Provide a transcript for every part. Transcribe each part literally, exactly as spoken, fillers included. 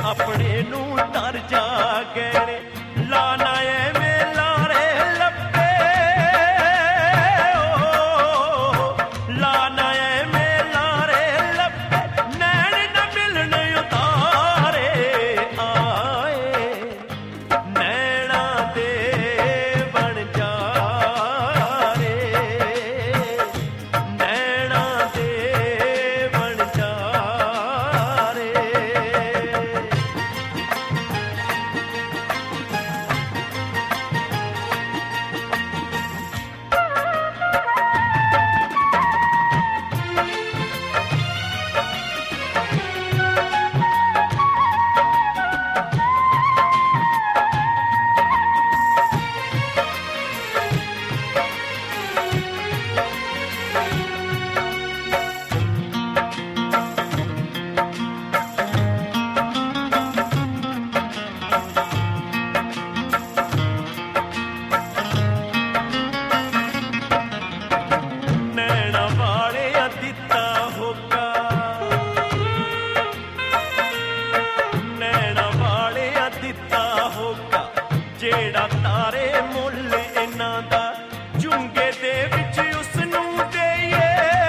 अपने नू तर जा गए लाना एवें लारे लपे लाना एवें लारे लपे नैन न मिलन उतारे आए नैना दे बन जा रे नैना दे बन जा रे नैना वाले दिता होगा नैना वाले दिता होगा जेड़ा तारे मुल इन्हां दा झुंगे दे विच उसनू देइए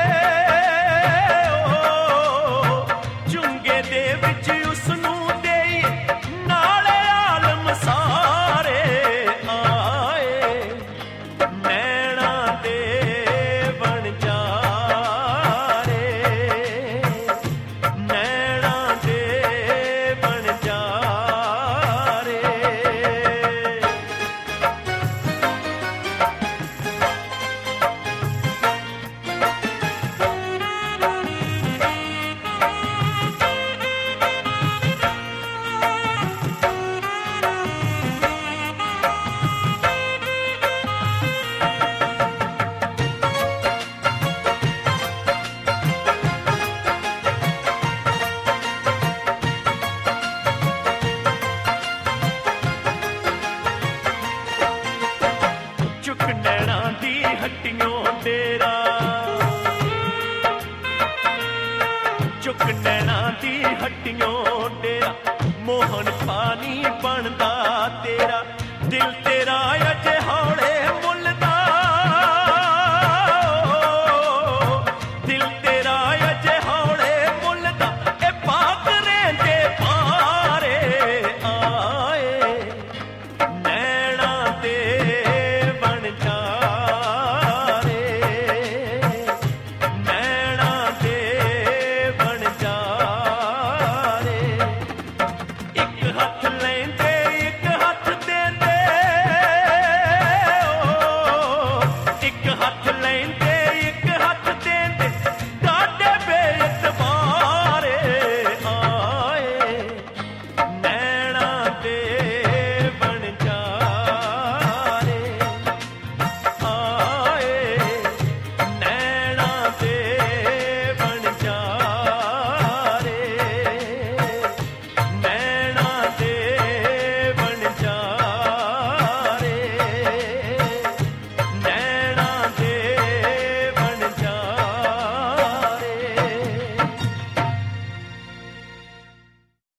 ओ झुंगे दे विच उसनू देइए नाले आलम सारे आए नैना दे बन जा रे नैना दे बन जा रे चुक नैना दी हट्टियों तेरा चुक नैना दी हट्टियों तेरा मोहन पानी बनदा तेरा दिल ते